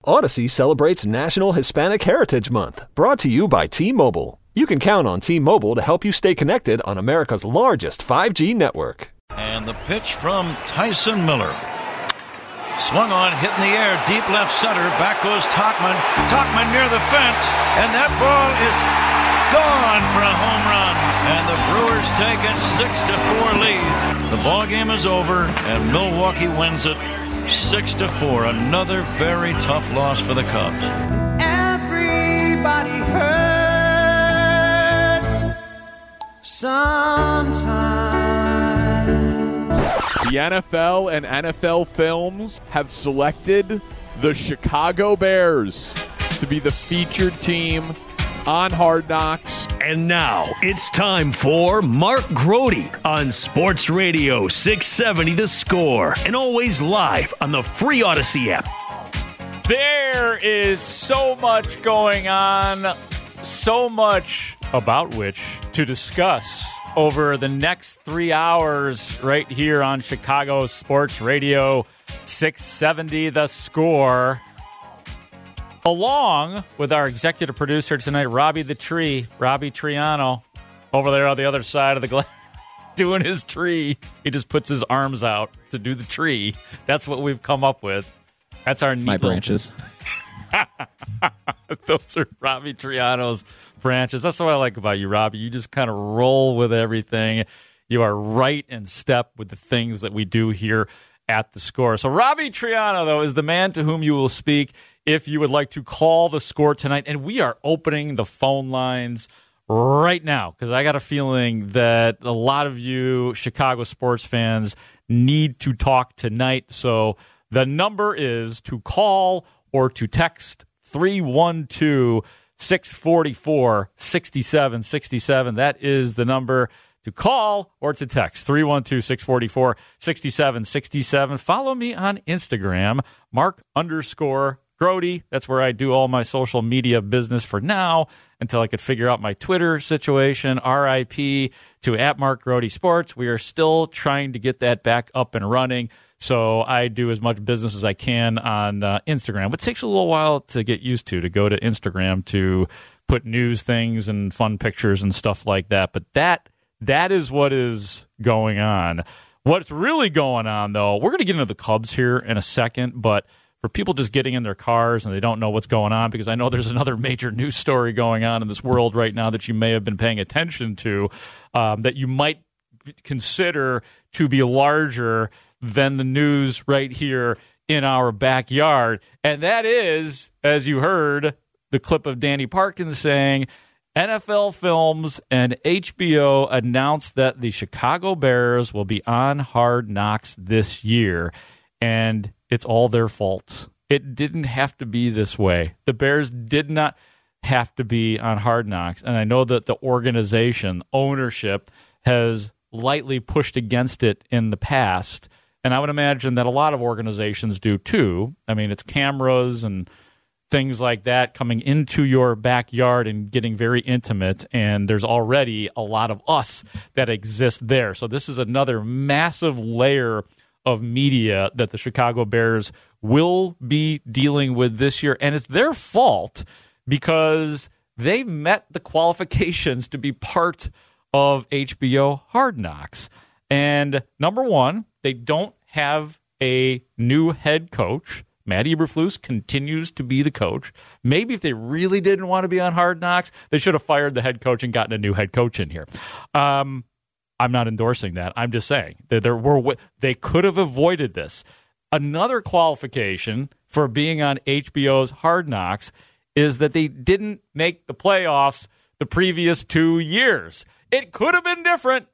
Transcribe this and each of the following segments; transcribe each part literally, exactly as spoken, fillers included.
Odyssey celebrates National Hispanic Heritage Month, brought to you by T-Mobile. You can count on T-Mobile to help you stay connected on America's largest five G network. And the pitch from Tyson Miller. Swung on, hit in the air, deep left center. Back goes Tauchman. Tauchman near the fence, and that ball is gone for a home run. And the Brewers take a six to four lead. The ball game is over, and Milwaukee wins it six to four. Another very tough loss for the Cubs. Everybody hurts sometimes. The N F L and N F L Films have selected the Chicago Bears to be the featured team on Hard Knocks. And now it's time for Mark Grote on Sports Radio six seventy The Score, and always live on the free Odyssey app. There is so much going on, so much about which to discuss over the next three hours right here on Chicago Sports Radio six seventy The Score. Along with our executive producer tonight, Robbie the Tree, Robbie Triano, over there on the other side of the glass, doing his tree. He just puts his arms out to do the tree. That's what we've come up with. That's our neat My branches. Those are Robbie Triano's branches. That's what I like about you, Robbie. You just kind of roll with everything. You are right in step with the things that we do here at the Score. So Robbie Triano, though, is the man to whom you will speak if you would like to call the Score tonight. And we are opening the phone lines right now because I got a feeling that a lot of you Chicago sports fans need to talk tonight. So the number is to call or to text three one two, six four four, six seven six seven. That is the number to call or to text, three one two, six four four, six seven six seven. Follow me on Instagram, Mark underscore Grote. That's where I do all my social media business for now until I could figure out my Twitter situation, R I P to at Mark Grote Sports. We are still trying to get that back up and running. So I do as much business as I can on uh, Instagram. It takes a little while to get used to, to go to Instagram to put news things and fun pictures and stuff like that. But that that is what is going on. What's really going on, though, we're going to get into the Cubs here in a second, but for people just getting in their cars and they don't know what's going on, because I know there's another major news story going on in this world right now that you may have been paying attention to, um, that you might consider to be larger than the news right here in our backyard. And that is, as you heard, the clip of Danny Parkins saying, N F L Films and H B O announced that the Chicago Bears will be on Hard Knocks this year. And it's all their fault. It didn't have to be this way. The Bears did not have to be on Hard Knocks. And I know that the organization, ownership, has lightly pushed against it in the past. And I would imagine that a lot of organizations do too. I mean, it's cameras and things like that coming into your backyard and getting very intimate. And there's already a lot of us that exist there. So this is another massive layer of media that the Chicago Bears will be dealing with this year. And it's their fault because they met the qualifications to be part of H B O Hard Knocks. And number one, they don't have a new head coach. Matt Eberflus continues to be the coach. Maybe if they really didn't want to be on Hard Knocks, they should have fired the head coach and gotten a new head coach in here. Um, I'm not endorsing that. I'm just saying that there were they could have avoided this. Another qualification for being on H B O's Hard Knocks is that they didn't make the playoffs the previous two years. It could have been different.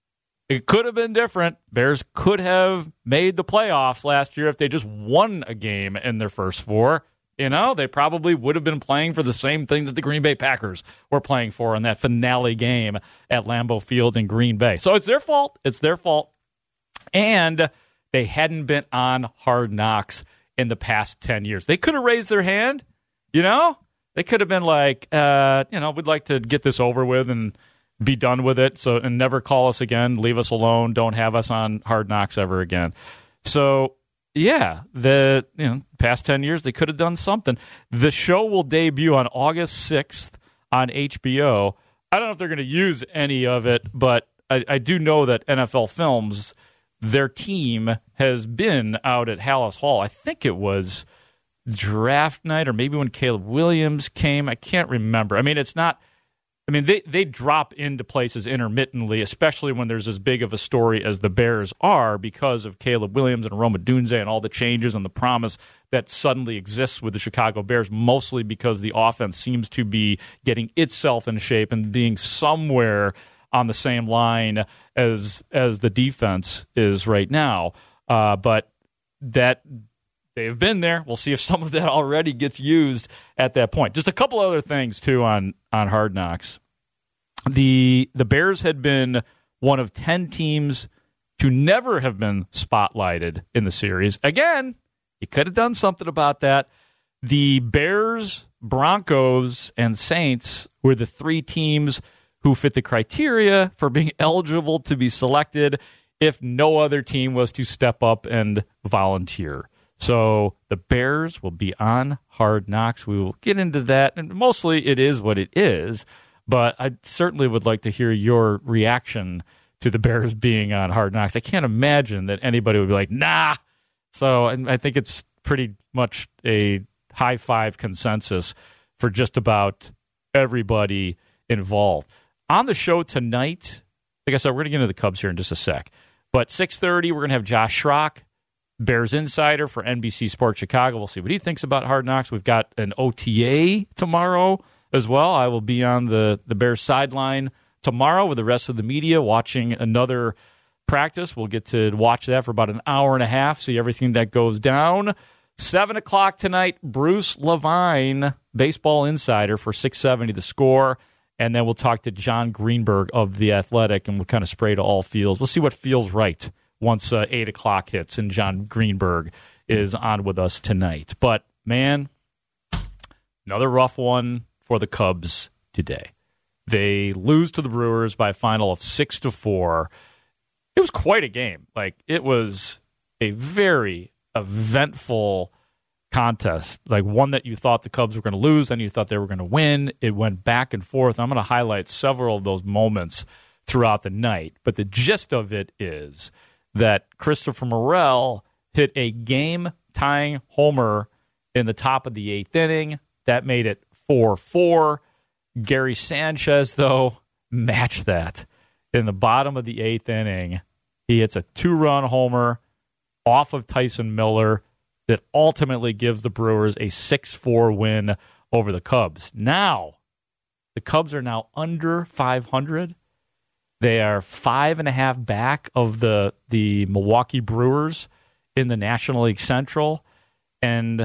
It could have been different. Bears could have made the playoffs last year if they just won a game in their first four. You know, they probably would have been playing for the same thing that the Green Bay Packers were playing for in that finale game at Lambeau Field in Green Bay. So it's their fault. It's their fault. And they hadn't been on Hard Knocks in the past ten years. They could have raised their hand, you know? They could have been like, uh, you know, we'd like to get this over with and be done with it, so and never call us again, leave us alone, don't have us on Hard Knocks ever again. So yeah, the you know past ten years they could have done something. The show will debut on August sixth on H B O. I don't know if they're going to use any of it, but I, I do know that N F L Films, their team has been out at Hallis Hall. I think it was draft night or maybe when Caleb Williams came. I can't remember. I mean, it's not – I mean, they, they drop into places intermittently, especially when there's as big of a story as the Bears are because of Caleb Williams and Rome Odunze and all the changes and the promise that suddenly exists with the Chicago Bears, mostly because the offense seems to be getting itself in shape and being somewhere on the same line as as the defense is right now. Uh, but that – they've been there. We'll see if some of that already gets used at that point. Just a couple other things, too, on, on Hard Knocks. The the Bears had been one of ten teams to never have been spotlighted in the series. Again, you could have done something about that. The Bears, Broncos, and Saints were the three teams who fit the criteria for being eligible to be selected if no other team was to step up and volunteer. So the Bears will be on Hard Knocks. We will get into that. And mostly it is what it is. But I certainly would like to hear your reaction to the Bears being on Hard Knocks. I can't imagine that anybody would be like, nah. So I think it's pretty much a high five consensus for just about everybody involved. On the show tonight, like I said, we're going to get into the Cubs here in just a sec. But six thirty, we're going to have Josh Schrock, Bears insider for N B C Sports Chicago. We'll see what he thinks about Hard Knocks. We've got an O T A tomorrow as well. I will be on the, the Bears sideline tomorrow with the rest of the media watching another practice. We'll get to watch that for about an hour and a half, see everything that goes down. seven o'clock tonight, Bruce Levine, baseball insider for six seventy The Score. And then we'll talk to John Greenberg of The Athletic, and we'll kind of spray to all fields. We'll see what feels right once uh, eight o'clock hits and John Greenberg is on with us tonight. But, man, another rough one for the Cubs today. They lose to the Brewers by a final of six to four. It was quite a game. Like, it was a very eventful contest, like one that you thought the Cubs were going to lose, then you thought they were going to win. It went back and forth. I'm going to highlight several of those moments throughout the night. But the gist of it is that Christopher Morel hit a game-tying homer in the top of the eighth inning. That made it four four. Gary Sanchez, though, matched that. In the bottom of the eighth inning, he hits a two-run homer off of Tyson Miller that ultimately gives the Brewers a six four win over the Cubs. Now, the Cubs are now under five hundred. They are five and a half back of the the Milwaukee Brewers in the National League Central, and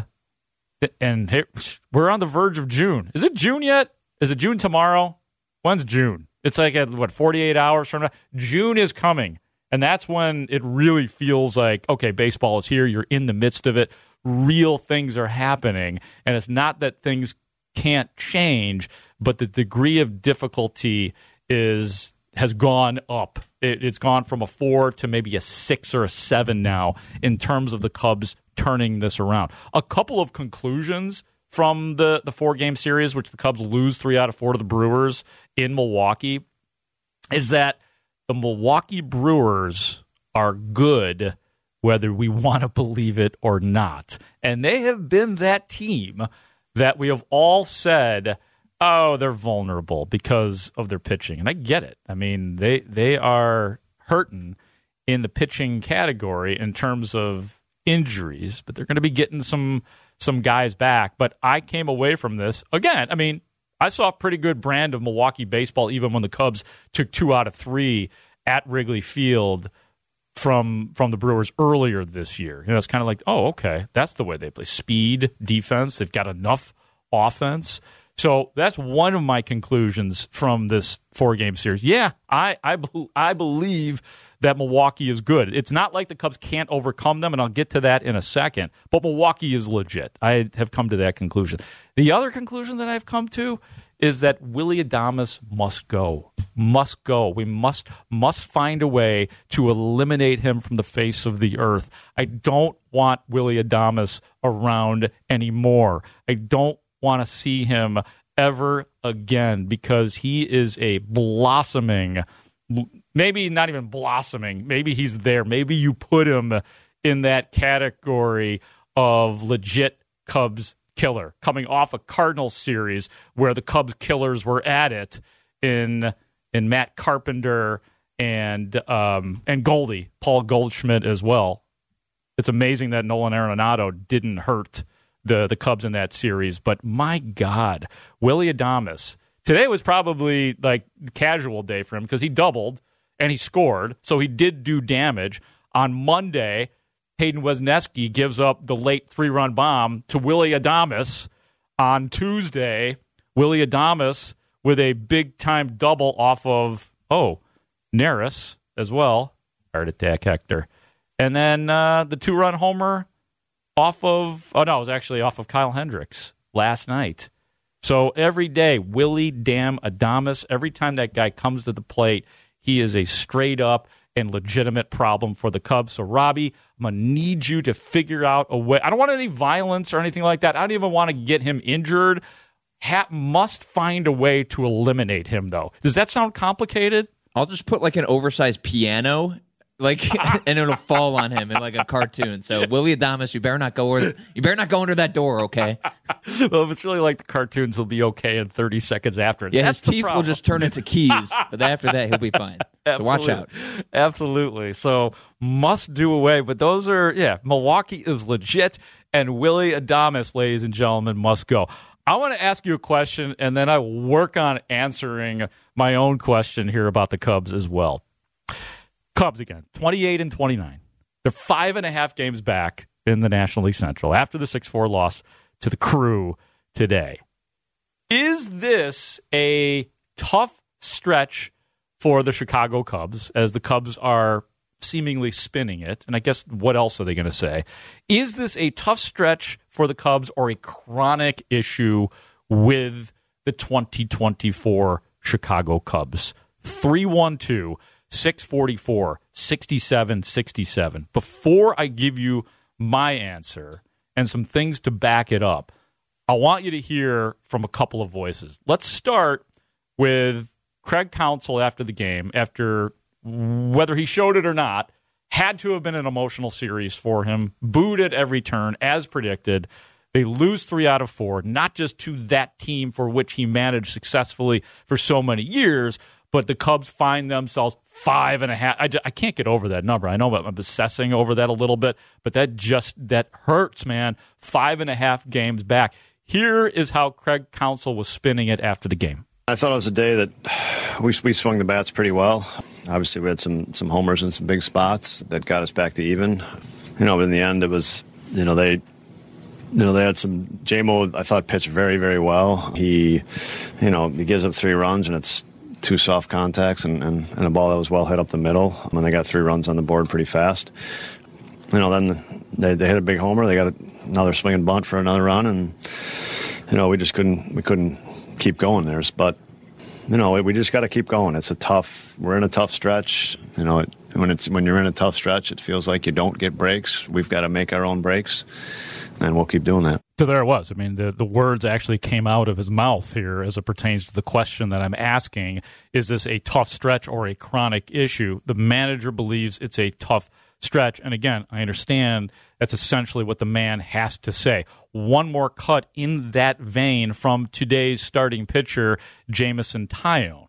and here, we're on the verge of June. Is it June yet? Is it June tomorrow? When's June? It's like at what forty-eight hours from now. June is coming, and that's when it really feels like okay, baseball is here. You're in the midst of it. Real things are happening, and it's not that things can't change, but the degree of difficulty is. has gone up. It, it's gone from a four to maybe a six or a seven now in terms of the Cubs turning this around. A couple of conclusions from the, the four-game series, which the Cubs lose three out of four to the Brewers in Milwaukee, is that the Milwaukee Brewers are good whether we want to believe it or not. And they have been that team that we have all said, oh, they're vulnerable because of their pitching. And I get it. I mean, they they are hurting in the pitching category in terms of injuries, but they're going to be getting some some guys back. But I came away from this, again, I mean, I saw a pretty good brand of Milwaukee baseball even when the Cubs took two out of three at Wrigley Field from from the Brewers earlier this year. You know, it's kind of like, oh, okay, that's the way they play. Speed, defense, they've got enough offense. So that's one of my conclusions from this four-game series. Yeah, I I, I believe that Milwaukee is good. It's not like the Cubs can't overcome them, and I'll get to that in a second, but Milwaukee is legit. I have come to that conclusion. The other conclusion that I've come to is that Willy Adames must go. must go. We must must find a way to eliminate him from the face of the earth. I don't want Willy Adames around anymore. I don't want to see him ever again because he is a blossoming, maybe not even blossoming, maybe he's there. Maybe you put him in that category of legit Cubs killer, coming off a Cardinals series where the Cubs killers were at it in in Matt Carpenter and um, and Goldie, Paul Goldschmidt as well. It's amazing that Nolan Arenado didn't hurt the the Cubs in that series, but my God, Willy Adames. Today was probably like casual day for him because he doubled and he scored, so he did do damage. On Monday, Hayden Wesneski gives up the late three-run bomb to Willy Adames. On Tuesday, Willy Adames with a big-time double off of, oh, Neris as well. Heart attack, Hector. And then uh, the two-run homer off of, oh, no, it was actually off of Kyle Hendricks last night. So every day, Willy damn Adames, every time that guy comes to the plate, he is a straight-up and legitimate problem for the Cubs. So, Robbie, I'm going to need you to figure out a way. I don't want any violence or anything like that. I don't even want to get him injured. Hat must find a way to eliminate him, though. Does that sound complicated? I'll just put like an oversized piano, like, and it'll fall on him in like a cartoon. So, Willy Adames, you better not go. Over, you better not go under that door, okay? Well, if it's really like the cartoons, he'll be okay in thirty seconds after. Yeah, That's his teeth will just turn into keys, but after that, he'll be fine. So watch out. Absolutely. So must do away. But those are, yeah, Milwaukee is legit, and Willy Adames, ladies and gentlemen, must go. I want to ask you a question, and then I will work on answering my own question here about the Cubs as well. Cubs again, twenty-eight and twenty-nine. They're five and a half games back in the National League Central after the six four loss to the Crew today. Is this a tough stretch for the Chicago Cubs as the Cubs are seemingly spinning it? And I guess what else are they going to say? Is this a tough stretch for the Cubs or a chronic issue with the twenty twenty-four Chicago Cubs? three one two, six four four, six seven six seven. Before I give you my answer and some things to back it up, I want you to hear from a couple of voices. Let's start with Craig Counsell after the game, after whether he showed it or not, had to have been an emotional series for him, booed at every turn, as predicted. They lose three out of four, not just to that team for which he managed successfully for so many years, but the Cubs find themselves five and a half. I, just, I can't get over that number. I know I'm obsessing over that a little bit, but that just that hurts, man. Five and a half games back. Here is how Craig Counsell was spinning it after the game. I thought it was a day that we we swung the bats pretty well. Obviously, we had some some homers in some big spots that got us back to even. You know, but in the end, it was, you know, they, you know, they had some, J-Mo, I thought, pitched very, very well. He, you know, he gives up three runs, and it's two soft contacts and, and, and a ball that was well hit up the middle. When they got three runs on the board pretty fast. You know, then they, they hit a big homer. They got another swinging bunt for another run, and, you know, we just couldn't, we couldn't keep going there. But, you know, we just got to keep going. It's a tough, we're in a tough stretch. You know, it, when it's when you're in a tough stretch, it feels like you don't get breaks. We've got to make our own breaks, and we'll keep doing that. So there it was. I mean, the, the words actually came out of his mouth here as it pertains to the question that I'm asking. Is this a tough stretch or a chronic issue? The manager believes it's a tough stretch. And again, I understand that's essentially what the man has to say. One more cut in that vein from today's starting pitcher, Jameson Taillon.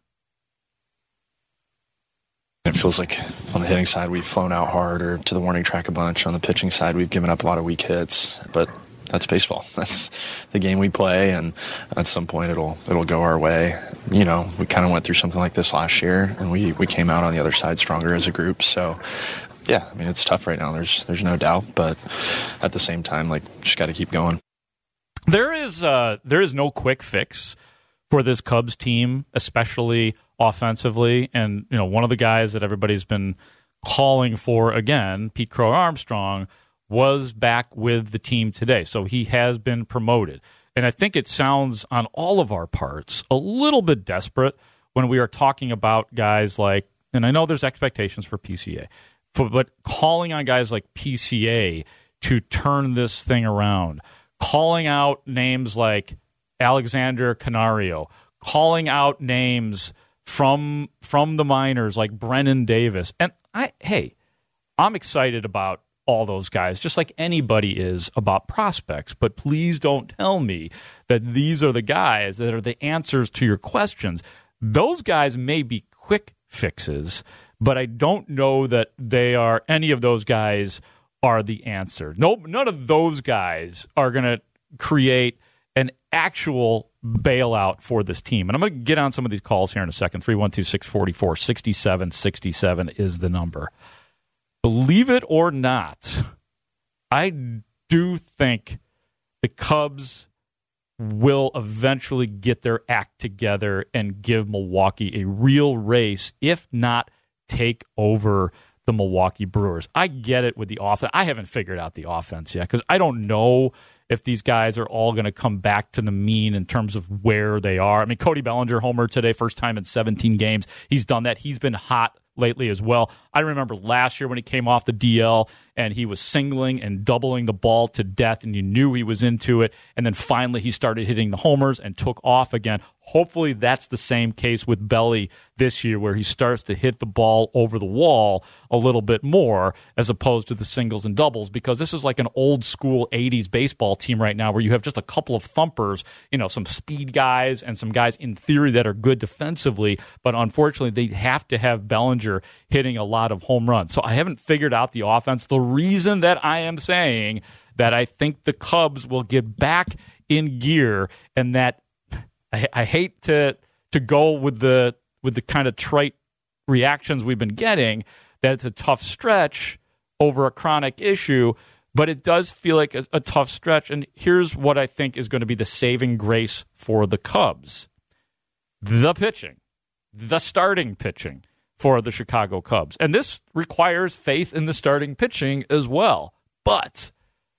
It feels like on the hitting side, we've flown out hard or to the warning track a bunch. On the pitching side, we've given up a lot of weak hits. But that's baseball. That's the game we play, and at some point it'll it'll go our way. You know, we kind of went through something like this last year, and we, we came out on the other side stronger as a group. So, yeah, I mean, it's tough right now. There's there's no doubt, but at the same time, like, just got to keep going. There is uh, there is no quick fix for this Cubs team, especially offensively. And, you know, one of the guys that everybody's been calling for, again, Pete Crow Armstrong, was back with the team today. So he has been promoted. And I think it sounds on all of our parts a little bit desperate when we are talking about guys like, and I know there's expectations for P C A, for, but calling on guys like P C A to turn this thing around, calling out names like Alexander Canario, calling out names from from the minors like Brennan Davis. And I hey, I'm excited about all those guys, just like anybody is about prospects. But please don't tell me that these are the guys that are the answers to your questions. Those guys may be quick fixes, but I don't know that they are, any of those guys are the answer. No, none of those guys are going to create an actual bailout for this team. And I'm going to get on some of these calls here in a second. three one two, six four four, six seven six seven is the number. Believe it or not, I do think the Cubs will eventually get their act together and give Milwaukee a real race, if not take over the Milwaukee Brewers. I get it with the offense. I haven't figured out the offense yet because I don't know if these guys are all going to come back to the mean in terms of where they are. I mean, Cody Bellinger homered today, first time in seventeen games. He's done that. He's been hot lately as well. I remember last year when he came off the D L and he was singling and doubling the ball to death, and you knew he was into it, and then finally he started hitting the homers and took off again. Hopefully that's the same case with Belly this year, where he starts to hit the ball over the wall a little bit more as opposed to the singles and doubles, because this is like an old school eighties baseball team right now where you have just a couple of thumpers, you know, some speed guys and some guys in theory that are good defensively, but unfortunately they have to have Bellinger hitting a lot of home runs. So I haven't figured out the offense. The reason that I am saying that I think the Cubs will get back in gear, and that I, I hate to to go with the with the kind of trite reactions we've been getting, that it's a tough stretch over a chronic issue, but it does feel like a, a tough stretch. And here's what I think is going to be the saving grace for the Cubs. The pitching, the starting pitching for the Chicago Cubs. And this requires faith in the starting pitching as well. But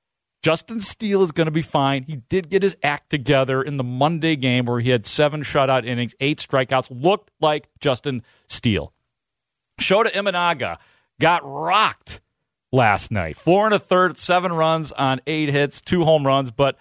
Justin Steele is going to be fine. He did get his act together in the Monday game where he had seven shutout innings, eight strikeouts, looked like Justin Steele. Shota Imanaga got rocked last night. Four and a third, seven runs on eight hits, two home runs. But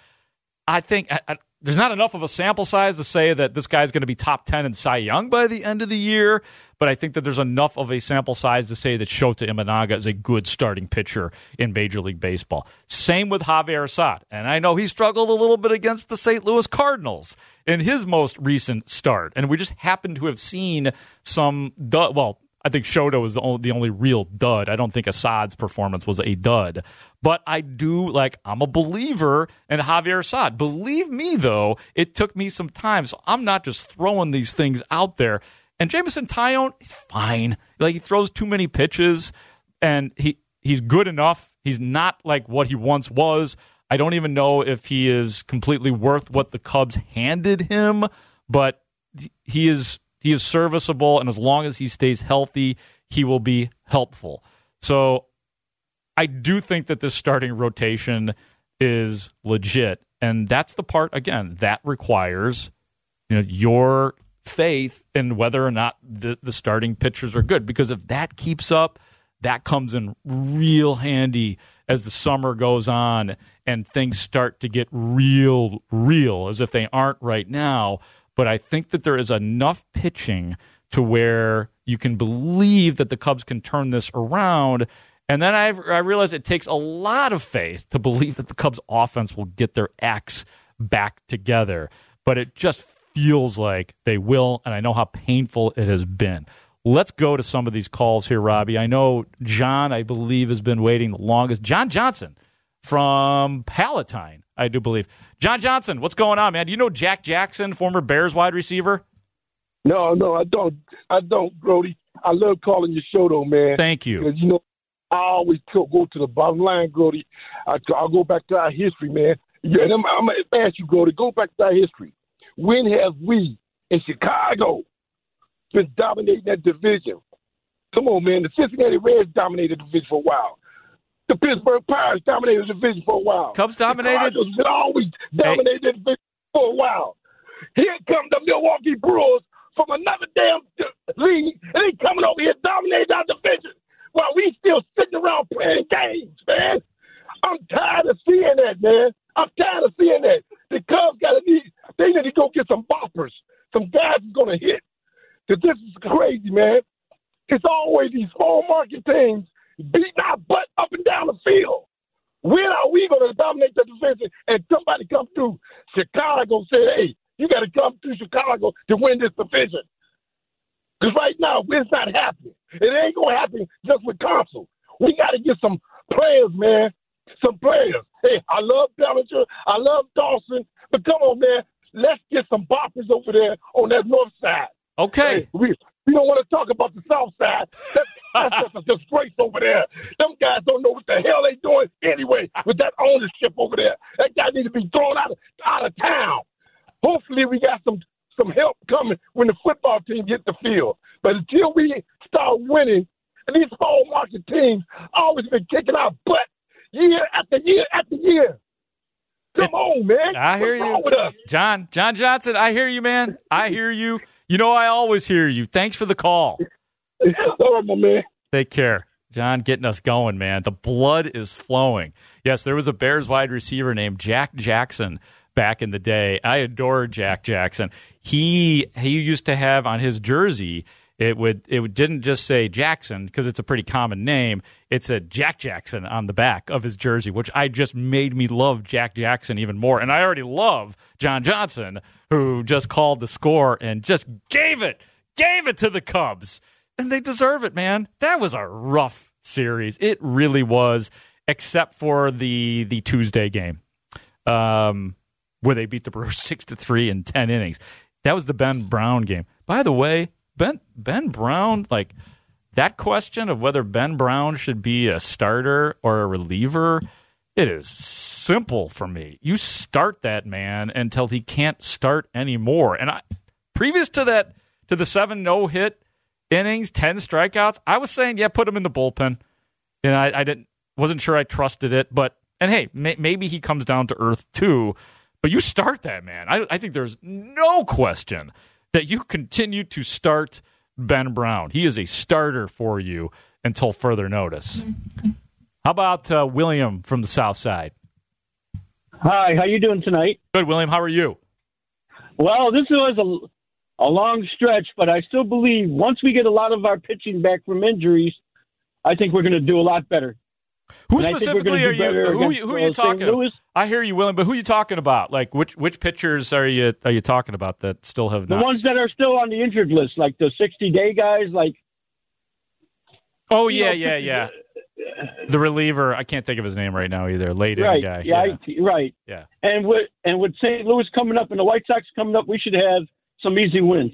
I think I, I, there's not enough of a sample size to say that this guy's going to be top ten in Cy Young by the end of the year. But I think that there's enough of a sample size to say that Shota Imanaga is a good starting pitcher in Major League Baseball. Same with Javier Assad. And I know he struggled a little bit against the Saint Louis Cardinals in his most recent start. And we just happen to have seen some, du- well, I think Shota was the only, the only real dud. I don't think Assad's performance was a dud. But I do, like, I'm a believer in Javier Assad. Believe me, though, it took me some time. So I'm not just throwing these things out there. And Jameson Taillon, he's fine. Like, he throws too many pitches, and he he's good enough. He's not like what he once was. I don't even know if he is completely worth what the Cubs handed him, but he is he is serviceable, and as long as he stays healthy, he will be helpful. So I do think that this starting rotation is legit, and that's the part, again, that requires, you know, your faith in whether or not the, the starting pitchers are good. Because if that keeps up, that comes in real handy as the summer goes on and things start to get real, real, as if they aren't right now. But I think that there is enough pitching to where you can believe that the Cubs can turn this around. And then I've, I realize it takes a lot of faith to believe that the Cubs offense will get their acts back together. But it just feels like they will, and I know how painful it has been. Let's go to some of these calls here, Robbie. I know John, I believe, has been waiting the longest. John Johnson from Palatine, I do believe. John Johnson, what's going on, man? Do you know Jack Jackson, former Bears wide receiver? No, no, I don't. I don't, Brody. I love calling your show, though, man. Thank you. Because, you know, I always go to the bottom line, Brody. I, I'll go back to our history, man. And I'm, I'm going to ask you, Brody, go back to our history. When have we in Chicago been dominating that division? Come on, man. The Cincinnati Reds dominated the division for a while. The Pittsburgh Pirates dominated the division for a while. Cubs dominated? The Cardinals been always dominated hey. the division for a while. Here come the Milwaukee Brewers from another damn going to get some boppers. Some guys is going to hit. Because this is crazy, man. It's always these small market teams beating our butt up and down the field. When are we going to dominate the division and somebody come through Chicago say, hey, you got to come through Chicago to win this division? Because right now, it's not happening. It ain't going to happen just with Council. We got to get some players, man. Some players. Hey, I love Bellinger. I love Dawson. But come on, man. Let's get some boppers over there on that north side. Okay. Hey, we, we don't want to talk about the south side. That's, that's just a disgrace over there. Them guys don't know what the hell they doing anyway with that ownership over there. That guy needs to be thrown out of, out of town. Hopefully we got some, some help coming when the football team gets the field. But until we start winning, and these small market teams always been kicking our butt year after year after year. Come on, man. I hear What's you. wrong with us? John, John Johnson, I hear you, man. I hear you. You know I always hear you. Thanks for the call. All right, my man. Take care. John getting us going, man. The blood is flowing. Yes, there was a Bears wide receiver named Jack Jackson back in the day. I adore Jack Jackson. He he used to have on his jersey, it would it didn't just say Jackson because it's a pretty common name. It said Jack Jackson on the back of his jersey, which I just made me love Jack Jackson even more. And I already love John Johnson, who just called the score and just gave it, gave it to the Cubs. And they deserve it, man. That was a rough series. It really was, except for the the Tuesday game, um, where they beat the Brewers six to three in ten innings. That was the Ben Brown game. By the way, Ben Ben Brown, like that question of whether Ben Brown should be a starter or a reliever, it is simple for me. You start that man until he can't start anymore. And I, previous to that, to the seven no hit innings, ten strikeouts, I was saying, yeah, put him in the bullpen. And I, I didn't wasn't sure I trusted it, but and hey, may, maybe he comes down to earth too. But you start that man. I, I think there's no question that you continue to start Ben Brown. He is a starter for you until further notice. How about uh, William from the South Side? Hi, how you doing tonight? Good, William. How are you? Well, this was a, a long stretch, but I still believe once we get a lot of our pitching back from injuries, I think we're going to do a lot better. Who And specifically are you? Who, who are you talking about? I hear you, William, but who are you talking about? Like, which which pitchers are you are you talking about that still have the not? ones that are still on the injured list, like the sixty-day guys, like. Oh yeah, yeah, yeah. The reliever, I can't think of his name right now either. Late right, in guy, yeah, yeah. I, right, yeah. And with and with Saint Louis coming up and the White Sox coming up, we should have some easy wins.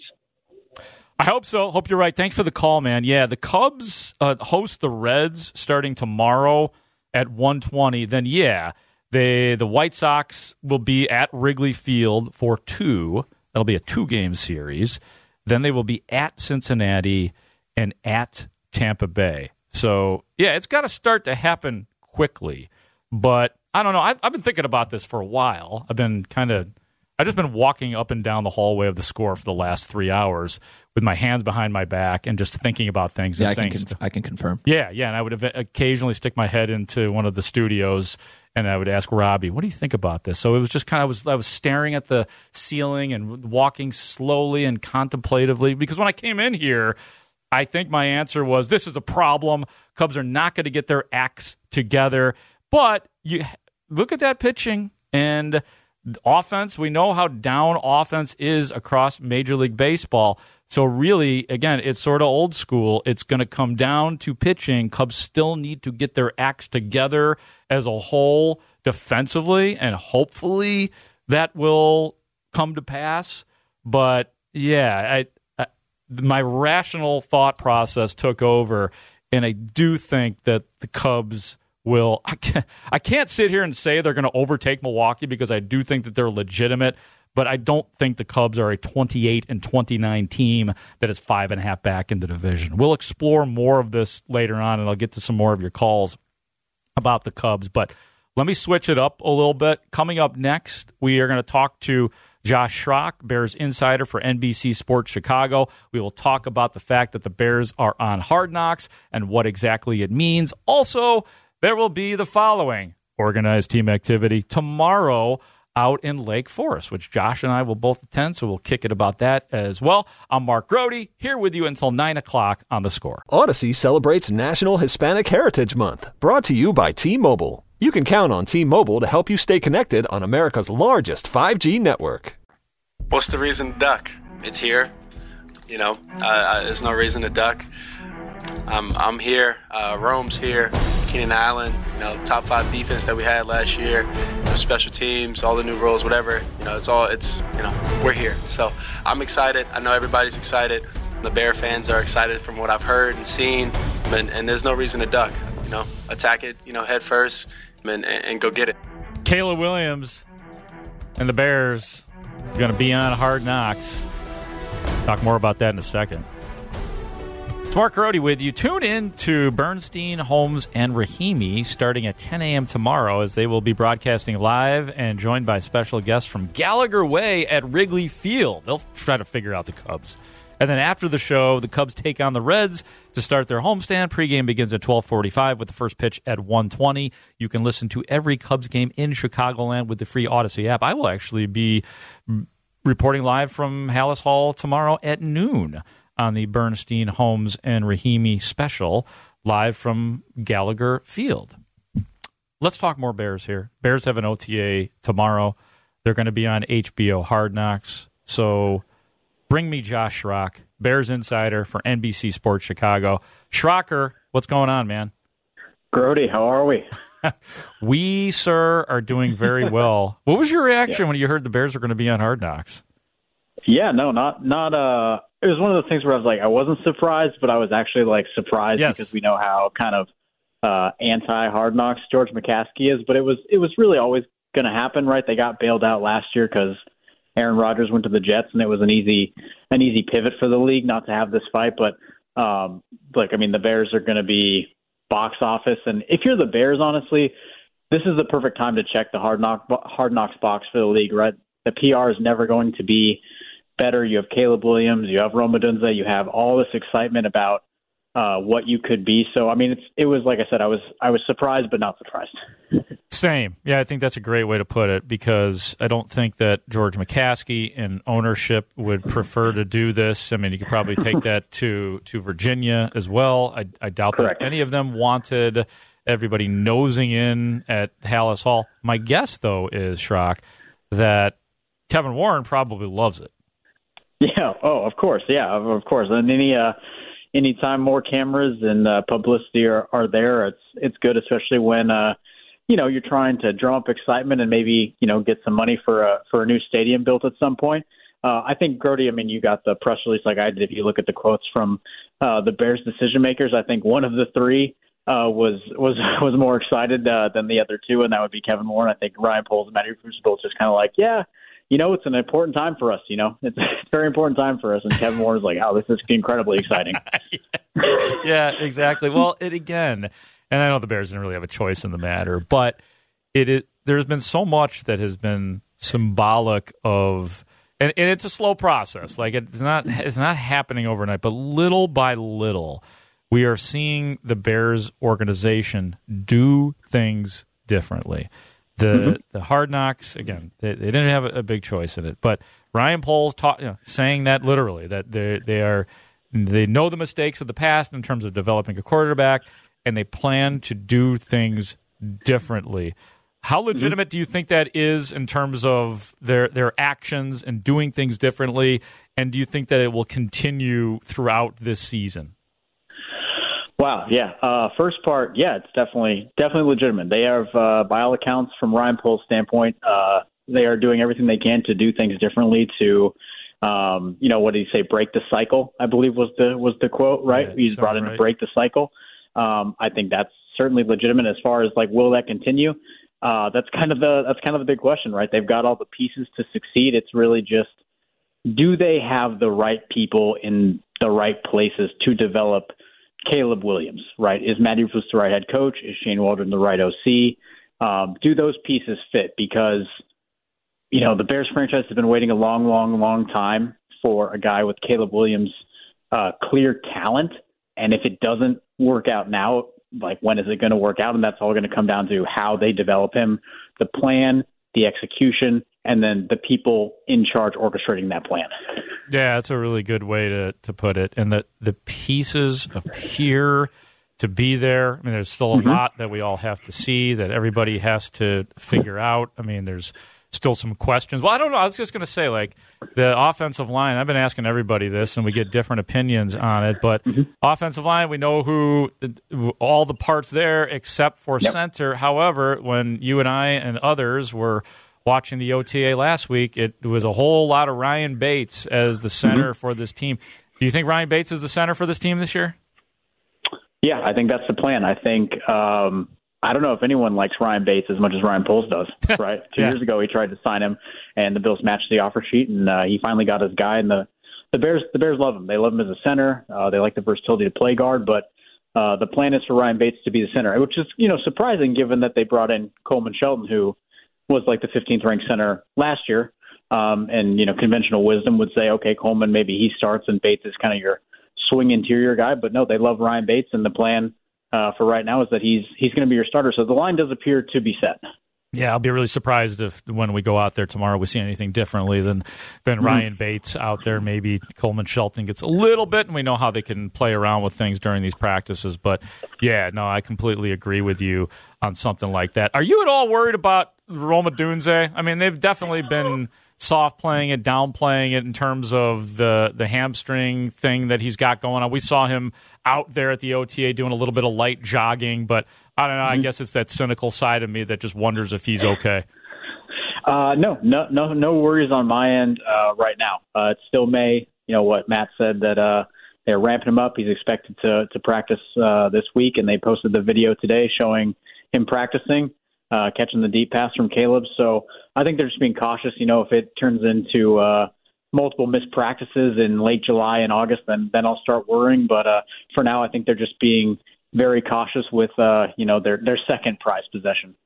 I hope so. Hope you're right. Thanks for the call, man. Yeah, the Cubs uh, host the Reds starting tomorrow at one twenty. Then, yeah, they the White Sox will be at Wrigley Field for two. That'll be a two-game series. Then they will be at Cincinnati and at Tampa Bay. So, yeah, it's got to start to happen quickly. But I don't know. I've, I've been thinking about this for a while. I've been kind of I've just been walking up and down the hallway of the Score for the last three hours with my hands behind my back and just thinking about things. Yeah, and I can, saying conf- I can confirm. Yeah, yeah, and I would ev- occasionally stick my head into one of the studios and I would ask Robbie, "What do you think about this?" So it was just kind of I was I was staring at the ceiling and walking slowly and contemplatively because when I came in here, I think my answer was, "This is a problem. Cubs are not going to get their acts together." But you look at that pitching and offense, we know how down offense is across Major League Baseball. So really, again, it's sort of old school. It's going to come down to pitching. Cubs still need to get their acts together as a whole defensively, and hopefully that will come to pass. But, yeah, I, I, my rational thought process took over, and I do think that the Cubs will I can't, I can't sit here and say they're going to overtake Milwaukee because I do think that they're legitimate, but I don't think the Cubs are a twenty-eight and twenty-nine team that is five and a half back in the division. We'll explore more of this later on, and I'll get to some more of your calls about the Cubs. But let me switch it up a little bit. Coming up next, we are going to talk to Josh Schrock, Bears insider for N B C Sports Chicago. We will talk about the fact that the Bears are on Hard Knocks and what exactly it means. Also, there will be the following organized team activity. Tomorrow, out in Lake Forest, which Josh and I will both attend, so we'll kick it about that as well. I'm Mark Grody, here with you until nine o'clock on The Score. Odyssey celebrates National Hispanic Heritage Month, brought to you by T-Mobile. You can count on T-Mobile to help you stay connected on America's largest five G network. What's the reason to duck? It's here. You know, uh, uh, there's no reason to duck. I'm I'm here. Uh, Rome's here. Keenan Allen, you know, top five defense that we had last year. The special teams, all the new roles, whatever. You know, it's all. It's you know, we're here. So I'm excited. I know everybody's excited. The Bear fans are excited from what I've heard and seen, and, and there's no reason to duck. You know, attack it. You know, head first, and, and go get it. Caleb Williams and the Bears going to be on Hard Knocks. Talk more about that in a second. It's Mark Grody with you. Tune in to Bernstein, Holmes, and Rahimi starting at ten a.m. tomorrow as they will be broadcasting live and joined by special guests from Gallagher Way at Wrigley Field. They'll try to figure out the Cubs. And then after the show, the Cubs take on the Reds to start their homestand. Pregame begins at twelve forty-five with the first pitch at one twenty. You can listen to every Cubs game in Chicagoland with the free Odyssey app. I will actually be reporting live from Hallis Hall tomorrow at noon on the Bernstein, Holmes, and Rahimi special, live from Gallagher Field. Let's talk more Bears here. Bears have an O T A tomorrow. They're going to be on H B O Hard Knocks. So bring me Josh Schrock, Bears insider for N B C Sports Chicago. Schrocker, what's going on, man? Grody, how are we? We, sir, are doing very well. What was your reaction yeah. when you heard the Bears are going to be on Hard Knocks? Yeah, no, not not uh it was one of those things where I was like, I wasn't surprised, but I was actually like surprised yes. because we know how kind of uh, anti-Hard Knocks George McCaskey is. But it was it was really always going to happen, right? They got bailed out last year because Aaron Rodgers went to the Jets, and it was an easy an easy pivot for the league not to have this fight. But um, look, I mean, the Bears are going to be box office, and if you're the Bears, honestly, this is the perfect time to check the Hard Knock Hard Knocks box for the league, right? The P R is never going to be better. You have Caleb Williams, you have Rome Odunze, you have all this excitement about uh, what you could be. So, I mean, it's, it was, like I said, I was I was surprised, but not surprised. Same. Yeah, I think that's a great way to put it, because I don't think that George McCaskey and ownership would prefer to do this. I mean, you could probably take that to, to Virginia as well. I, I doubt Correct. that any of them wanted everybody nosing in at Hallis Hall. My guess, though, is, Schrock, that Kevin Warren probably loves it. Yeah. Oh, of course. Yeah, of course. And any uh, anytime more cameras and uh, publicity are, are there, it's it's good, especially when uh, you know you're trying to drum up excitement and maybe you know get some money for a for a new stadium built at some point. Uh, I think Grody. I mean, you got the press release like I did. If you look at the quotes from uh, the Bears decision makers, I think one of the three uh, was was was more excited uh, than the other two, and that would be Kevin Warren. I think Ryan Poles and Matty Rufus both just kind of like, yeah. You know, it's an important time for us, you know. It's, it's a very important time for us. And Kevin Warren's like, oh, this is incredibly exciting. Yeah, exactly. Well, it again, and I know the Bears didn't really have a choice in the matter, but it, it there's been so much that has been symbolic of, and, and it's a slow process. Like, it's not it's not happening overnight, but little by little, we are seeing the Bears organization do things differently. The mm-hmm. the Hard Knocks, again, they, they didn't have a, a big choice in it, but Ryan Poles taught, you know, saying that literally, that they they are they know the mistakes of the past in terms of developing a quarterback, and they plan to do things differently. How legitimate mm-hmm. do you think that is in terms of their their actions and doing things differently, and do you think that it will continue throughout this season? Wow, yeah. Uh, first part, yeah, it's definitely definitely legitimate. They have, uh, by all accounts, from Ryan Poles' standpoint, uh, they are doing everything they can to do things differently to, um, you know, what did he say, break the cycle, I believe was the was the quote, right? Yeah, He's brought in right. to break the cycle. Um, I think that's certainly legitimate. As far as, like, will that continue? Uh, that's kind of the that's kind of the big question, right? They've got all the pieces to succeed. It's really just, do they have the right people in the right places to develop Caleb Williams, right? Is Matty Rufus the right head coach? Is Shane Waldron the right O C? Um, do those pieces fit? Because, you know, the Bears franchise has been waiting a long, long, long time for a guy with Caleb Williams' uh, clear talent. And if it doesn't work out now, like, when is it going to work out? And that's all going to come down to how they develop him, the plan the execution, and then the people in charge orchestrating that plan. Yeah, that's a really good way to, to put it. And that the pieces appear to be there. I mean, there's still a mm-hmm. lot that we all have to see, that everybody has to figure out. I mean, there's still some questions. Well, I don't know. I was just going to say, like, the offensive line, I've been asking everybody this, and we get different opinions on it. But mm-hmm. offensive line, we know who all the parts there except for yep. center. However, when you and I and others were watching the O T A last week, it was a whole lot of Ryan Bates as the center mm-hmm. for this team. Do you think Ryan Bates is the center for this team this year? Yeah, I think that's the plan. I think um, I don't know if anyone likes Ryan Bates as much as Ryan Poles does. Right? Two yeah. years ago, he tried to sign him, and the Bills matched the offer sheet, and uh, he finally got his guy. And the the Bears, the Bears love him. They love him as a center. Uh, they like the versatility to play guard, but uh, the plan is for Ryan Bates to be the center, which is you know surprising given that they brought in Coleman Shelton, who was like the fifteenth ranked center last year. Um, and, you know, conventional wisdom would say, okay, Coleman, maybe he starts and Bates is kind of your swing interior guy. But no, they love Ryan Bates, and the plan uh, for right now is that he's he's going to be your starter. So the line does appear to be set. Yeah, I'll be really surprised if when we go out there tomorrow we see anything differently than than mm-hmm. Ryan Bates out there. Maybe Coleman Shelton gets a little bit, and we know how they can play around with things during these practices. But, yeah, no, I completely agree with you on something like that. Are you at all worried about Rome Odunze? I mean, they've definitely been soft playing it, downplaying it in terms of the the hamstring thing that he's got going on. We saw him out there at the O T A doing a little bit of light jogging, but I don't know. I guess it's that cynical side of me that just wonders if he's okay. Uh, no, no, no, no worries on my end uh, right now. Uh, it's still May. You know what Matt said that uh, they're ramping him up. He's expected to to practice uh, this week, and they posted the video today showing him practicing. Uh, catching the deep pass from Caleb. So I think they're just being cautious. You know, if it turns into uh, multiple missed practices in late July and August, then then I'll start worrying. But uh, for now, I think they're just being very cautious with, uh, you know, their, their second prize possession.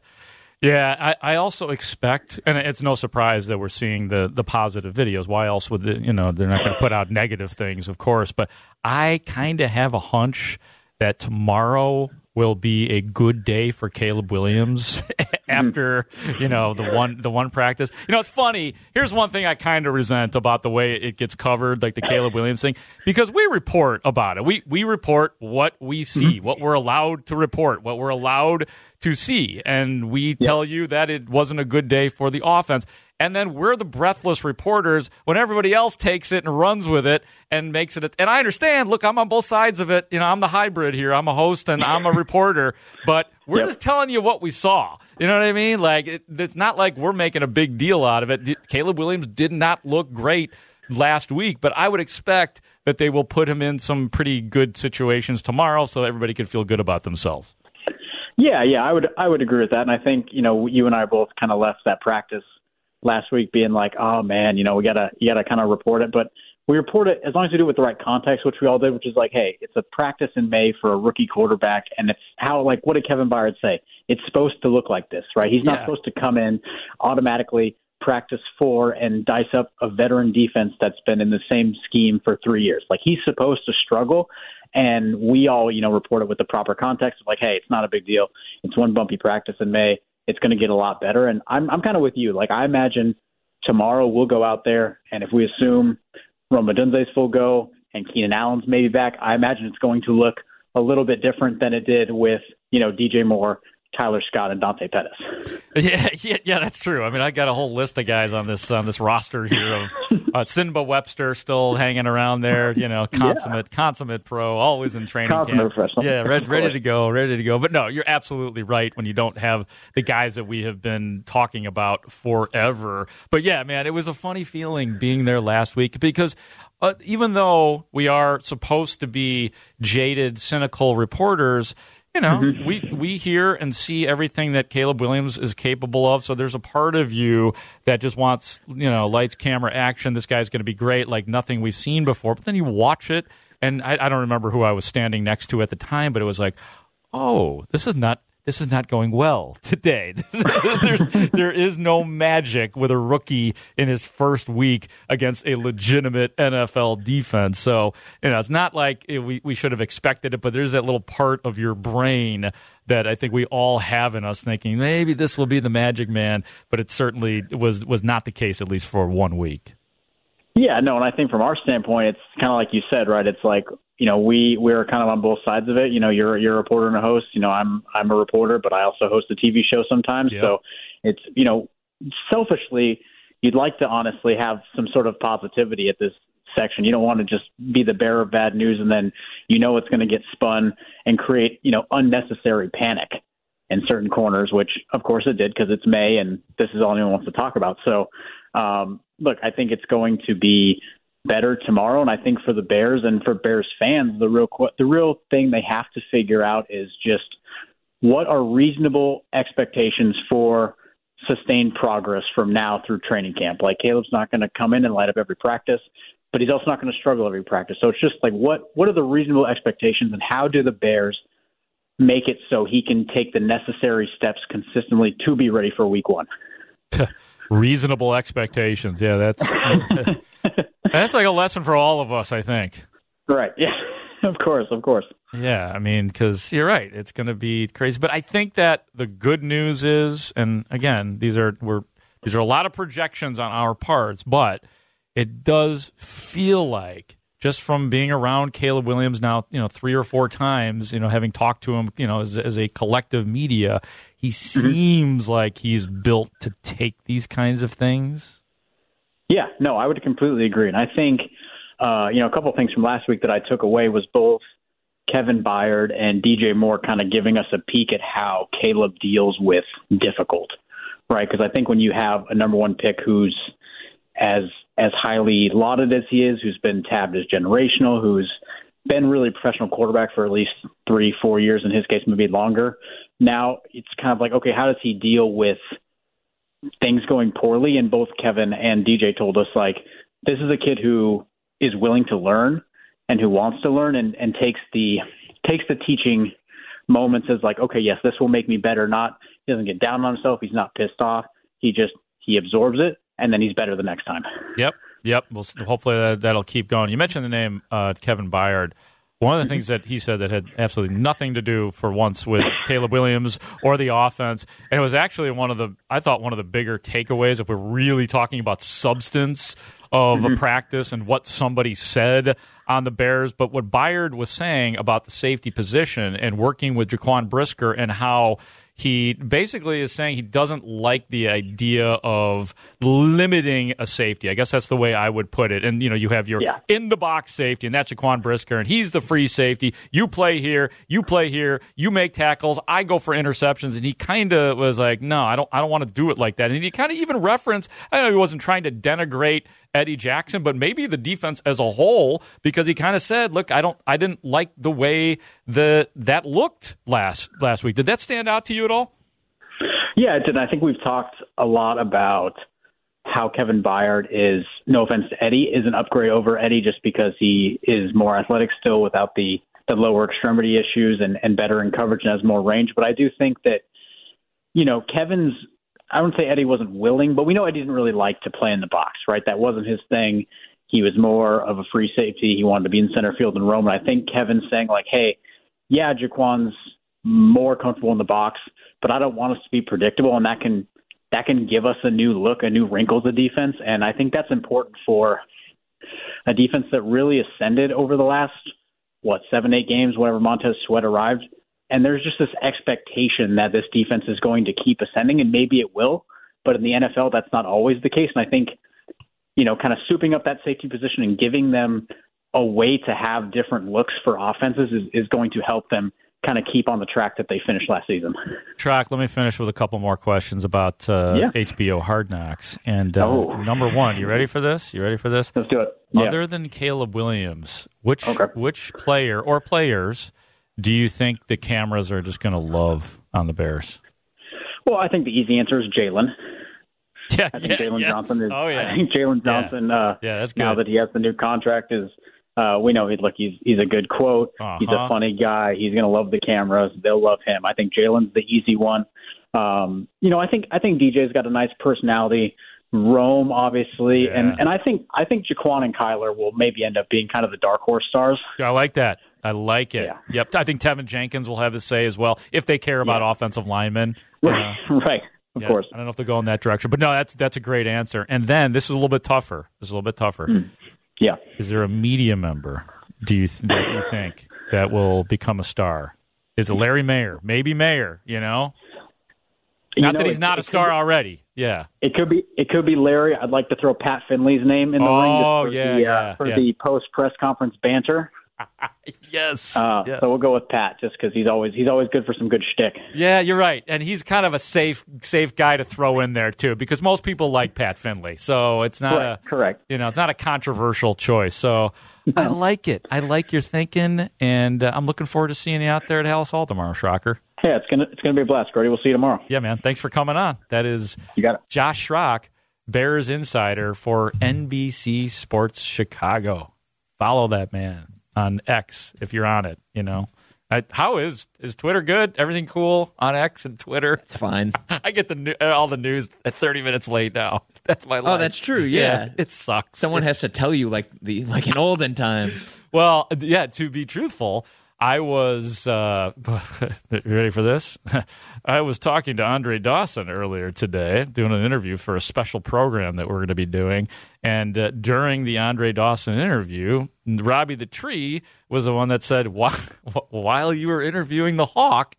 Yeah, I, I also expect, and it's no surprise that we're seeing the the positive videos. Why else would, the, you know, they're not going to put out negative things, of course. But I kind of have a hunch that tomorrow will be a good day for Caleb Williams after, you know, the one the one practice. You know, it's funny. Here's one thing I kind of resent about the way it gets covered, like the Caleb Williams thing, because we report about it. We we report what we see, mm-hmm. what we're allowed to report, what we're allowed to see, and we yep. tell you that it wasn't a good day for the offense. And then we're the breathless reporters when everybody else takes it and runs with it and makes it. A, and I understand, look, I'm on both sides of it. You know, I'm the hybrid here. I'm a host and I'm a reporter. But we're yep. just telling you what we saw. You know what I mean? Like, it, it's not like we're making a big deal out of it. Caleb Williams did not look great last week, but I would expect that they will put him in some pretty good situations tomorrow so everybody can feel good about themselves. Yeah, yeah, I would I would agree with that. And I think, you know, you and I both kind of left that practice last week being like, oh man, you know, we gotta you gotta kind of report it. But we report it as long as we do it with the right context, which we all did, which is like, hey, it's a practice in May for a rookie quarterback, and it's how, like, what did Kevin Byard say? It's supposed to look like this, right? He's not yeah. supposed to come in automatically practice for and dice up a veteran defense that's been in the same scheme for three years. Like, he's supposed to struggle. And we all, you know, report it with the proper context of like, hey, it's not a big deal. It's one bumpy practice in May. It's going to get a lot better. And I'm I'm kind of with you. Like, I imagine tomorrow we'll go out there, and if we assume Rome Odunze's full go and Keenan Allen's maybe back, I imagine it's going to look a little bit different than it did with, you know, D J Moore, Tyler Scott, and Dante Pettis. Yeah, yeah, yeah, that's true. I mean, I got a whole list of guys on this on this roster here of uh, Sinba Webster still hanging around there. You know, consummate, yeah. consummate pro, always in training consummate camp. Professional. Yeah, ready, ready to go, ready to go. But no, you're absolutely right when you don't have the guys that we have been talking about forever. But yeah, man, it was a funny feeling being there last week because uh, even though we are supposed to be jaded, cynical reporters, you know, mm-hmm. we, we hear and see everything that Caleb Williams is capable of. So there's a part of you that just wants, you know, lights, camera, action. This guy's going to be great, like nothing we've seen before. But then you watch it, and I, I don't remember who I was standing next to at the time, but it was like, oh, this is not this is not going well today. There's, there is no magic with a rookie in his first week against a legitimate N F L defense. So, you know, it's not like it, we, we should have expected it, but there's that little part of your brain that I think we all have in us thinking maybe this will be the magic man, but it certainly was, was not the case, at least for one week. Yeah, no, and I think from our standpoint, it's kind of like you said, right? It's like, you know, we we're kind of on both sides of it. You know, you're you're a reporter and a host. You know, I'm I'm a reporter, but I also host a T V show sometimes. Yep. So it's, you know, selfishly, you'd like to honestly have some sort of positivity at this section. You don't want to just be the bearer of bad news, and then you know it's going to get spun and create, you know, unnecessary panic in certain corners, which of course it did because it's May and this is all anyone wants to talk about. So, um, look, I think it's going to be better tomorrow, and I think for the Bears and for Bears fans, the real the real thing they have to figure out is just what are reasonable expectations for sustained progress from now through training camp. Like, Caleb's not going to come in and light up every practice, but he's also not going to struggle every practice. So it's just like what what are the reasonable expectations, and how do the Bears make it so he can take the necessary steps consistently to be ready for week one? Reasonable expectations. Yeah, that's that's like a lesson for all of us, I think. Right. Yeah. Of course. Of course. Yeah. I mean, because you're right. It's going to be crazy. But I think that the good news is, and again, these are we're these are a lot of projections on our parts, but it does feel like, just from being around Caleb Williams now, you know, three or four times, you know, having talked to him, you know, as, as a collective media, he seems mm-hmm. like he's built to take these kinds of things. Yeah, no, I would completely agree. And I think, uh, you know, a couple of things from last week that I took away was both Kevin Byard and D J Moore kind of giving us a peek at how Caleb deals with difficult, right? Because I think when you have a number one pick who's as as highly lauded as he is, who's been tabbed as generational, who's been really a professional quarterback for at least three, four years, in his case, maybe longer. Now it's kind of like, okay, how does he deal with things going poorly? And both Kevin and D J told us, like, this is a kid who is willing to learn and who wants to learn and, and takes the takes the teaching moments as like, okay, yes, this will make me better. Not, he doesn't get down on himself. He's not pissed off. He just, he absorbs it, and then he's better the next time. Yep, yep. Well, hopefully that, that'll keep going. You mentioned the name uh, Kevin Byard. One of the things that he said that had absolutely nothing to do for once with Caleb Williams or the offense, and it was actually one of the, I thought, one of the bigger takeaways if we're really talking about substance of mm-hmm. a practice and what somebody said on the Bears. But what Byard was saying about the safety position and working with Jaquan Brisker, and how he basically is saying he doesn't like the idea of limiting a safety. I guess that's the way I would put it. And, you know, you have your yeah. in-the-box safety, and that's Jaquan Brisker, and he's the free safety. You play here, you play here, you make tackles, I go for interceptions. And he kind of was like, no, I don't I don't want to do it like that. And he kind of even referenced, I know he wasn't trying to denigrate Eddie Jackson, but maybe the defense as a whole, because he kind of said, look, I don't I didn't like the way the that looked last last week. Did that stand out to you at all? Yeah, it did. I think we've talked a lot about how Kevin Byard is, no offense to Eddie, is an upgrade over Eddie just because he is more athletic still without the, the lower extremity issues and, and better in coverage and has more range. But I do think that, you know, Kevin's, I wouldn't say Eddie wasn't willing, but we know Eddie didn't really like to play in the box, right? That wasn't his thing. He was more of a free safety. He wanted to be in center field and roam. And I think Kevin's saying, like, hey, yeah, Jaquan's more comfortable in the box, but I don't want us to be predictable, and that can that can give us a new look, a new wrinkle to defense. And I think that's important for a defense that really ascended over the last, what, seven, eight games, whenever Montez Sweat arrived. And there's just this expectation that this defense is going to keep ascending, and maybe it will. But in the N F L, that's not always the case. And I think, you know, kind of souping up that safety position and giving them a way to have different looks for offenses is, is going to help them kind of keep on the track that they finished last season. Track, let me finish with a couple more questions about uh, yeah. H B O Hard Knocks. And uh, oh. number one, you ready for this? You ready for this? Let's do it. Yeah. Other than Caleb Williams, which okay. which player or players do you think the cameras are just going to love on the Bears? Well, I think the easy answer is Jalen. Yeah, I think yeah, Jalen yes. Johnson is. Oh, yeah. I think Jalen Johnson. Yeah. Uh, yeah, that's good. Now that he has the new contract, is Uh, we know he's look he's he's a good quote. Uh-huh. He's a funny guy. He's going to love the cameras. They'll love him. I think Jalen's the easy one. Um, you know, I think I think D J's got a nice personality. Rome, obviously, Yeah. and and I think I think Jaquan and Kyler will maybe end up being kind of the dark horse stars. I like that. I like it. Yeah. Yep. I think Tevin Jenkins will have his say as well if they care about Yeah. offensive linemen. Right, right. Of Yeah, course. I don't know if they'll go in that direction, but no, that's that's a great answer. And then this is a little bit tougher. This is a little bit tougher. Mm. Yeah. Is there a media member? Do you th- that you think that will become a star? Is it Larry Mayer? Maybe Mayer. You know, You not know, that he's it- not it a star could be- already. Yeah. It could be it could be Larry. I'd like to throw Pat Finley's name in the Oh, ring just for yeah, the, yeah, uh, for yeah. the post press conference banter. Yes. Uh, yes. So we'll go with Pat just because he's always he's always good for some good shtick. Yeah, you're right, and he's kind of a safe safe guy to throw in there too, because most people like Pat Finley, so it's not Right, a correct. You know, it's not a controversial choice. So I like it. I like your thinking, and uh, I'm looking forward to seeing you out there at Hallis Hall tomorrow, Schrocker. Yeah, it's gonna it's gonna be a blast, Grody. We'll see you tomorrow. Yeah, man. Thanks for coming on. That is you got it. Josh Schrock, Bears insider for N B C Sports Chicago. Follow that man on X if you're on it. You know, I, how is is Twitter good? Everything cool on X and Twitter? It's fine. I get the new, all the news at thirty minutes late now. That's my life. Oh, that's true. Yeah. it sucks. Someone has to tell you like the like in olden times. Well, yeah, to be truthful, I was uh, you ready for this? I was talking to Andre Dawson earlier today, doing an interview for a special program that we're going to be doing. And uh, during the Andre Dawson interview, Robbie the Tree was the one that said, while you were interviewing the Hawk,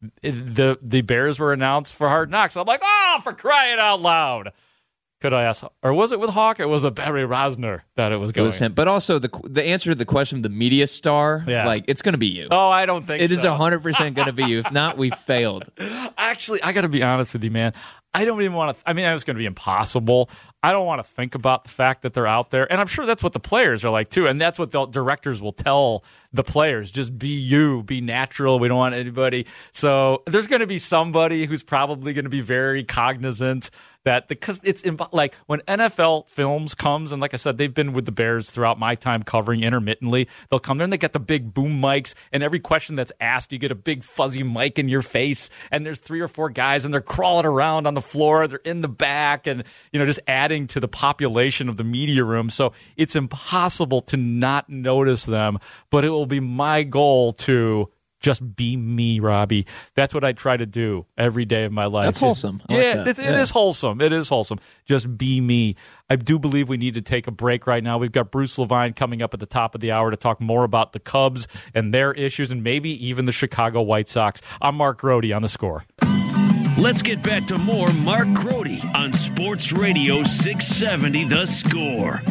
the the Bears were announced for Hard Knocks. I'm like, oh, for crying out loud. Could I ask, or was it with Hawk, or was it Barry Rosner that it was It going? was him. But also the the answer to the question of the media star, Yeah. like it's going to be you. Oh, I don't think It so. is one hundred percent going to be you. If not, we failed. Actually, I got to be honest with you, man. I don't even want to. I mean, it's going to be impossible. I don't want to think about the fact that they're out there. And I'm sure that's what the players are like, too. And that's what the directors will tell the players. Just be you. Be natural. We don't want anybody. So there's going to be somebody who's probably going to be very cognizant that because it's like when N F L Films comes, and like I said, they've been with the Bears throughout my time covering intermittently. They'll come there and they get the big boom mics, and every question that's asked, you get a big fuzzy mic in your face, and there's three or four guys, and they're crawling around on the floor. They're in the back, and you know, just adding to the population of the media room. So it's impossible to not notice them. But it will be my goal to just be me, Robbie. That's what I try to do every day of my life. That's Just- wholesome. I like yeah, that. It, it Yeah. is wholesome. It is wholesome. Just be me. I do believe we need to take a break right now. We've got Bruce Levine coming up at the top of the hour to talk more about the Cubs and their issues, and maybe even the Chicago White Sox. I'm Mark Grody on The Score. Let's get back to more Mark Grody on Sports Radio six seventy The Score.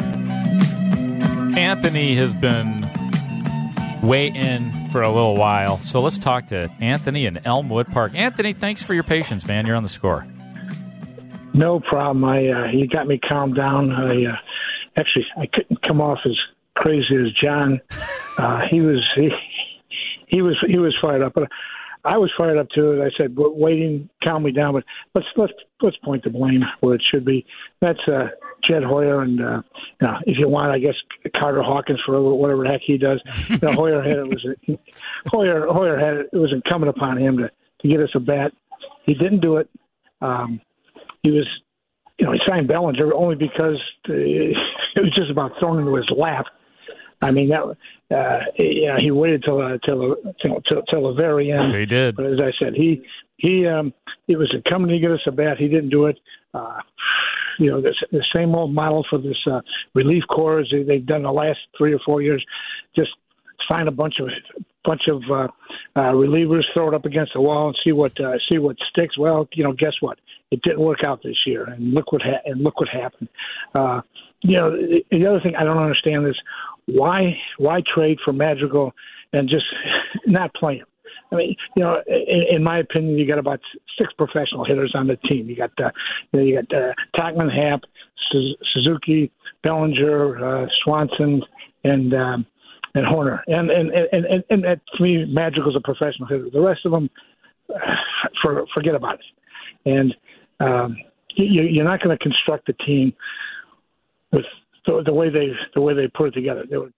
Anthony has been way in for a little while, so let's talk to Anthony in Elmwood Park. Anthony, thanks for your patience, man. You're on The Score. No problem. I uh, you got me calmed down. I uh, actually I couldn't come off as crazy as John. Uh, he was he, he was he was fired up, but I was fired up too. I said, "We're waiting, calm me down." But let's let's let's point the blame where it should be. That's uh, Jed Hoyer, and uh, you know, if you want, I guess Carter Hawkins for whatever the heck he does. You know, Hoyer had it was Hoyer Hoyer had it, it was incumbent upon him to to get us a bat. He didn't do it. Um, he was, you know, he signed Bellinger only because uh, it was just about thrown into his lap. I mean, that uh, you know, he waited till uh, till, till till till the very end. He did. But as I said, he he um, it was incumbent to get us a bat. He didn't do it. Uh, you know, the, the same old model for this uh, relief corps they, they've done the last three or four years. Just sign a bunch of bunch of uh, uh, relievers, throw it up against the wall, and see what uh, see what sticks. Well, you know, guess what? It didn't work out this year, and look what ha- and look what happened. Uh, you know, the, the other thing I don't understand is why why trade for Madrigal and just not play him. I mean, you know, in, in my opinion, you got about six professional hitters on the team. You got uh, you got uh, Tachman, Happ, Suzuki, Bellinger, uh, Swanson, and um, and Horner, and and and and, and that, to me, Madrigal's a professional hitter. The rest of them, uh, for, forget about it. And um, you, you're not going to construct a team with the, the way they the way they put it together. They were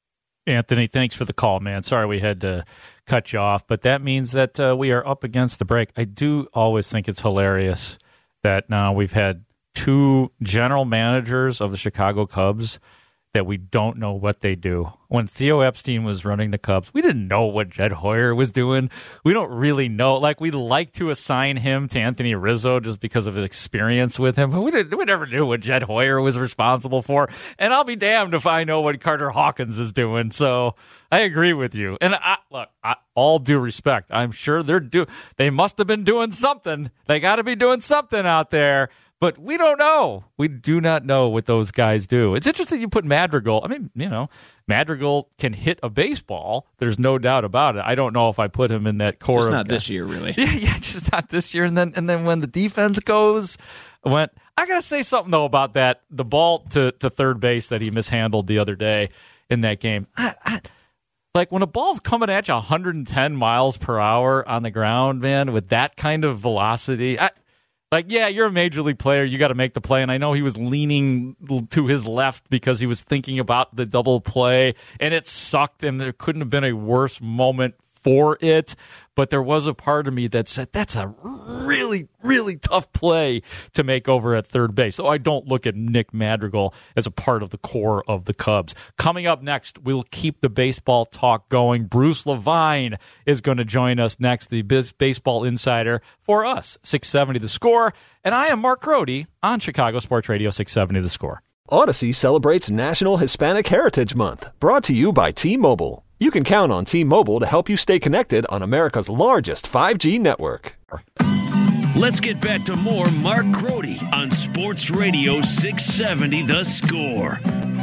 Anthony, thanks for the call, man. Sorry we had to cut you off, but that means that uh, we are up against the break. I do always think it's hilarious that now we've had two general managers of the Chicago Cubs that we don't know what they do. When Theo Epstein was running the Cubs, we didn't know what Jed Hoyer was doing. We don't really know. Like, we'd like to assign him to Anthony Rizzo just because of his experience with him, but we, didn't, we never knew what Jed Hoyer was responsible for. And I'll be damned if I know what Carter Hawkins is doing. So I agree with you. And I, look, I, all due respect, I'm sure they're do. They must have been doing something. They got to be doing something out there. But we don't know. We do not know what those guys do. It's interesting you put Madrigal. I mean, you know, Madrigal can hit a baseball. There's no doubt about it. I don't know if I put him in that core. Just of not guys. This year, really. Yeah, yeah, just not this year. And then, and then when the defense goes, went. I gotta say something though about that. The ball to, to third base that he mishandled the other day in that game. I, I, like when a ball's coming at you one hundred ten miles per hour on the ground, man, with that kind of velocity. I, Like, yeah, you're a major league player. You got to make the play. And I know he was leaning to his left because he was thinking about the double play, and it sucked, and there couldn't have been a worse moment for it. But there was a part of me that said, that's a really, really tough play to make over at third base. So I don't look at Nick Madrigal as a part of the core of the Cubs. Coming up next, we'll keep the baseball talk going. Bruce Levine is going to join us next, the baseball insider for us, six seventy The Score. And I am Mark Grody on Chicago Sports Radio six seventy The Score. Odyssey celebrates National Hispanic Heritage Month, brought to you by T-Mobile. You can count on T-Mobile to help you stay connected on America's largest five G network. Let's get back to more Mark Grody on Sports Radio six seventy The Score.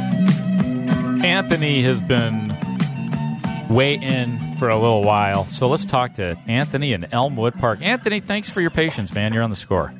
Anthony has been way in for a little while, so let's talk to Anthony in Elmwood Park. Anthony, thanks for your patience, man. You're on The Score.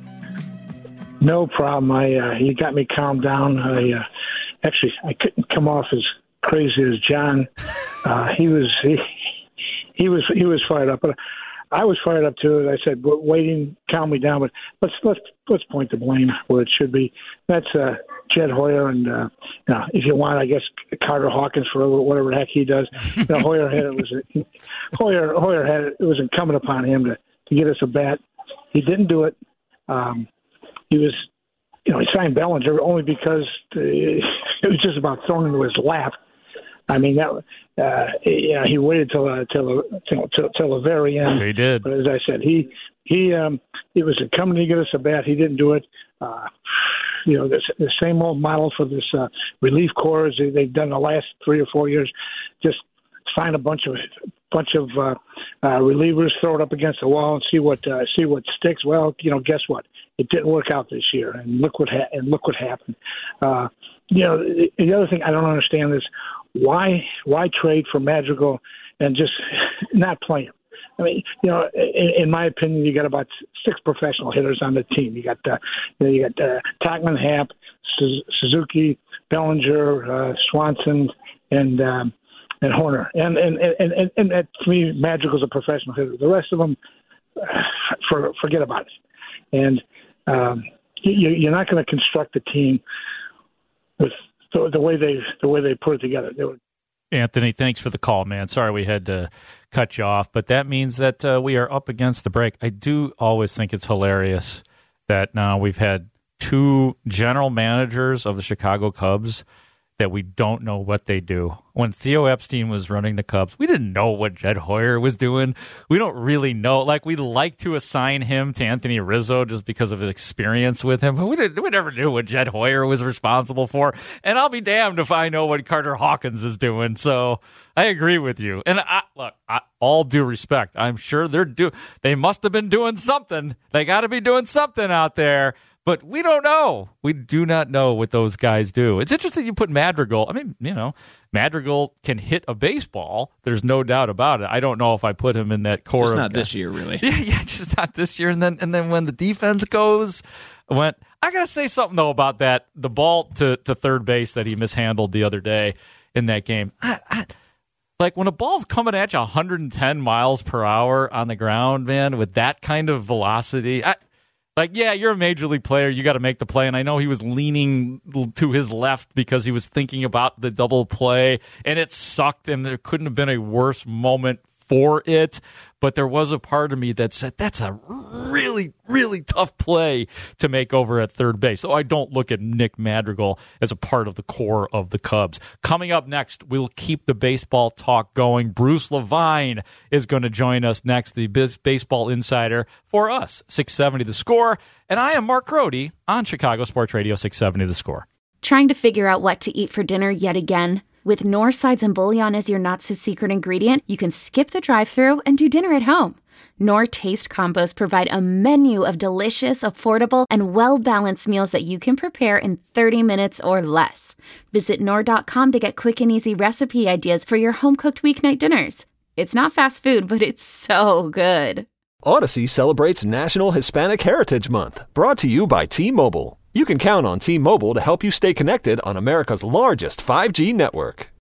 No problem. I uh, you got me calmed down. I uh, actually I couldn't come off as crazy as John. Uh, he was he, he was he was fired up, but I was fired up too. I said, "Waiting, calm me down." But let's let's let's point the blame where it should be. That's uh, Jed Hoyer, and uh, you know, if you want, I guess Carter Hawkins for whatever the heck he does. You know, Hoyer had it was a, Hoyer Hoyer had it, it was incumbent upon him to to get us a bat. He didn't do it. Um, he was, you know, he signed Bellinger only because uh, it was just about thrown into his lap. I mean, that uh, you know, he waited till uh, till, till till till the very end. He did. But as I said, he he um, it was incumbent to get us a bat. He didn't do it. Uh, you know, this, the same old model for this uh, relief corps as they've done the last three or four years. Just find a bunch of bunch of uh, uh, relievers, throw it up against the wall, and see what uh, see what sticks. Well, you know, guess what? It didn't work out this year, and look what ha- and look what happened. Uh, you know, the, the other thing I don't understand is why why trade for Madrigal and just not play him. I mean, you know, in, in my opinion, you got about six professional hitters on the team. You got uh, you got uh, Tachman, Happ, Suzuki, Bellinger, uh, Swanson, and um, and Horner, and and and and, and, and to me, Madrigal's a professional hitter. The rest of them, for, forget about it. And um, you, you're not going to construct a team with the, the way they the way they put it together. They were- Anthony, thanks for the call, man. Sorry we had to cut you off, but that means that uh, we are up against the break. I do always think it's hilarious that now we've had two general managers of the Chicago Cubs that we don't know what they do. When Theo Epstein was running the Cubs, we didn't know what Jed Hoyer was doing. We don't really know. Like, we'd like to assign him to Anthony Rizzo just because of his experience with him, but we, didn't, we never knew what Jed Hoyer was responsible for. And I'll be damned if I know what Carter Hawkins is doing. So I agree with you. And I, look, I, all due respect, I'm sure they're do. They must have been doing something. They got to be doing something out there. But we don't know. We do not know what those guys do. It's interesting you put Madrigal. I mean, you know, Madrigal can hit a baseball. There's no doubt about it. I don't know if I put him in that core. Just of not guys. This year, really. Yeah, yeah, just not this year. And then and then when the defense goes, went. I gotta say something though about that. The ball to, to third base that he mishandled the other day in that game. I, I, like when a ball's coming at you one hundred ten miles per hour on the ground, man, with that kind of velocity. I, Like, yeah, you're a major league player. You got to make the play. And I know he was leaning to his left because he was thinking about the double play, and it sucked, and there couldn't have been a worse moment for it. But there was a part of me that said, that's a really, really tough play to make over at third base. So I don't look at Nick Madrigal as a part of the core of the Cubs. Coming up next, we'll keep the baseball talk going. Bruce Levine is going to join us next, the baseball insider for us, six seventy The Score. And I am Mark Grody on Chicago Sports Radio six seventy The Score. Trying to figure out what to eat for dinner yet again? With Knorr sides and bouillon as your not-so-secret ingredient, you can skip the drive-thru and do dinner at home. Knorr Taste Combos provide a menu of delicious, affordable, and well-balanced meals that you can prepare in thirty minutes or less. Visit Knorr dot com to get quick and easy recipe ideas for your home-cooked weeknight dinners. It's not fast food, but it's so good. Odyssey celebrates National Hispanic Heritage Month, brought to you by T-Mobile. You can count on T-Mobile to help you stay connected on America's largest five G network.